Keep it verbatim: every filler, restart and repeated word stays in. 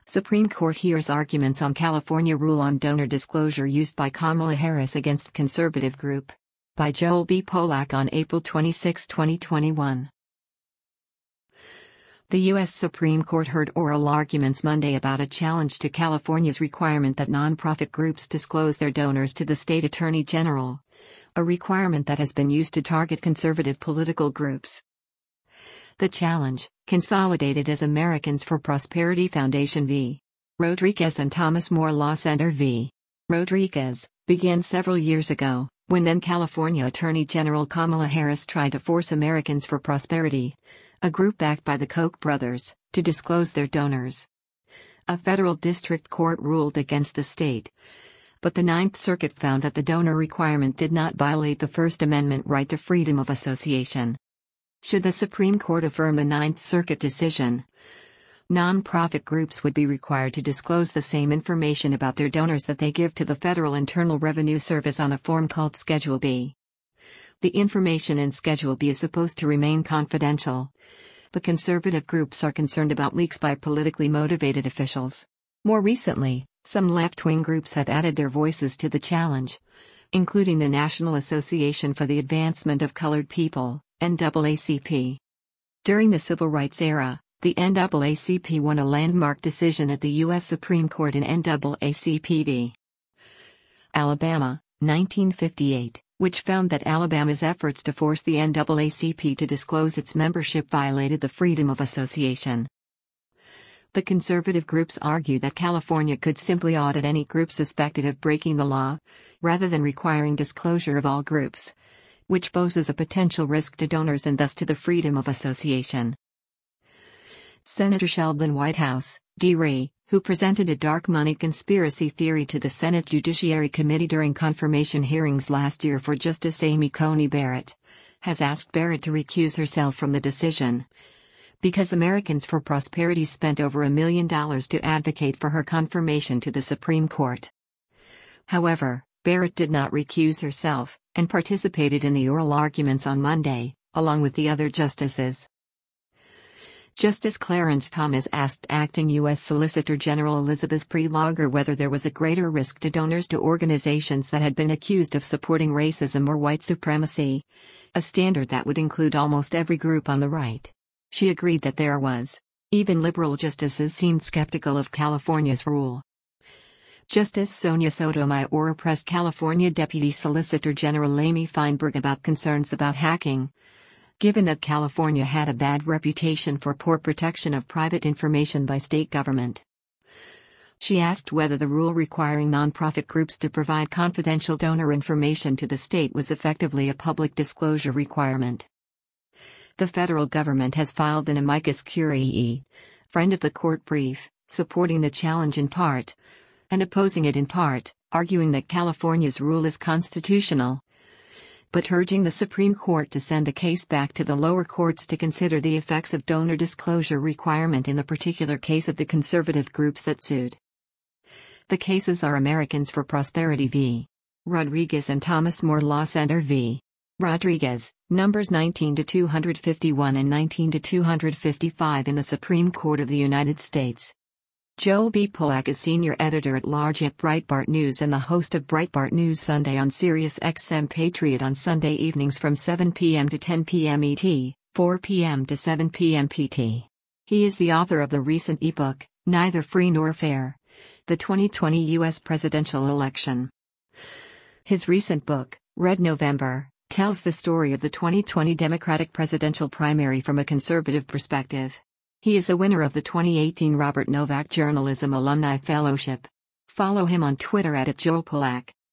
Supreme Court hears arguments on California rule on donor disclosure used by Kamala Harris against conservative group. By Joel B. Polak on April twenty-sixth, twenty twenty-one. The U S Supreme Court heard oral arguments Monday about a challenge to California's requirement that nonprofit groups disclose their donors to the state attorney general, a requirement that has been used to target conservative political groups. The challenge, consolidated as Americans for Prosperity Foundation v. Rodriguez and Thomas More Law Center v. Rodriguez, began several years ago, when then California Attorney General Kamala Harris tried to force Americans for Prosperity, a group backed by the Koch brothers, to disclose their donors. A federal district court ruled against the state, but the Ninth Circuit found that the donor requirement did not violate the First Amendment right to freedom of association. Should the Supreme Court affirm the Ninth Circuit decision, nonprofit groups would be required to disclose the same information about their donors that they give to the Federal Internal Revenue Service on a form called Schedule B. The information in Schedule B is supposed to remain confidential, but conservative groups are concerned about leaks by politically motivated officials. More recently, some left-wing groups have added their voices to the challenge, including the National Association for the Advancement of Colored People, N double A C P. During the Civil Rights era, the N double A C P won a landmark decision at the U S Supreme Court in N double A C P v. Alabama, nineteen fifty-eight, which found that Alabama's efforts to force the N double A C P to disclose its membership violated the freedom of association. The conservative groups argue that California could simply audit any group suspected of breaking the law, rather than requiring disclosure of all groups, which poses a potential risk to donors and thus to the freedom of association. Senator Sheldon Whitehouse, D. Ray, who presented a dark money conspiracy theory to the Senate Judiciary Committee during confirmation hearings last year for Justice Amy Coney Barrett, has asked Barrett to recuse herself from the decision, because Americans for Prosperity spent over a million dollars to advocate for her confirmation to the Supreme Court. However, Barrett did not recuse herself, and participated in the oral arguments on Monday, along with the other justices. Justice Clarence Thomas asked Acting U S Solicitor General Elizabeth Prelogar whether there was a greater risk to donors to organizations that had been accused of supporting racism or white supremacy, a standard that would include almost every group on the right. She agreed that there was. Even liberal justices seemed skeptical of California's rule. Justice Sonia Sotomayor pressed California Deputy Solicitor General Amy Feinberg about concerns about hacking, given that California had a bad reputation for poor protection of private information by state government. She asked whether the rule requiring nonprofit groups to provide confidential donor information to the state was effectively a public disclosure requirement. The federal government has filed an amicus curiae, friend of the court brief, supporting the challenge in part, and opposing it in part, arguing that California's rule is constitutional, but urging the Supreme Court to send the case back to the lower courts to consider the effects of donor disclosure requirement in the particular case of the conservative groups that sued. The cases are Americans for Prosperity v. Rodriguez and Thomas More Law Center v. Rodriguez, numbers nineteen to two fifty-one and nineteen to two fifty-five in the Supreme Court of the United States. Joel B. Polak is senior editor-at-large at Breitbart News and the host of Breitbart News Sunday on Sirius X M Patriot on Sunday evenings from seven p m to ten p m E T, four p m to seven p m P T. He is the author of the recent ebook, Neither Free Nor Fair: The twenty twenty U S Presidential Election. His recent book, Red November, tells the story of the twenty twenty Democratic presidential primary from a conservative perspective. He is a winner of the twenty eighteen Robert Novak Journalism Alumni Fellowship. Follow him on Twitter at Joel Polak.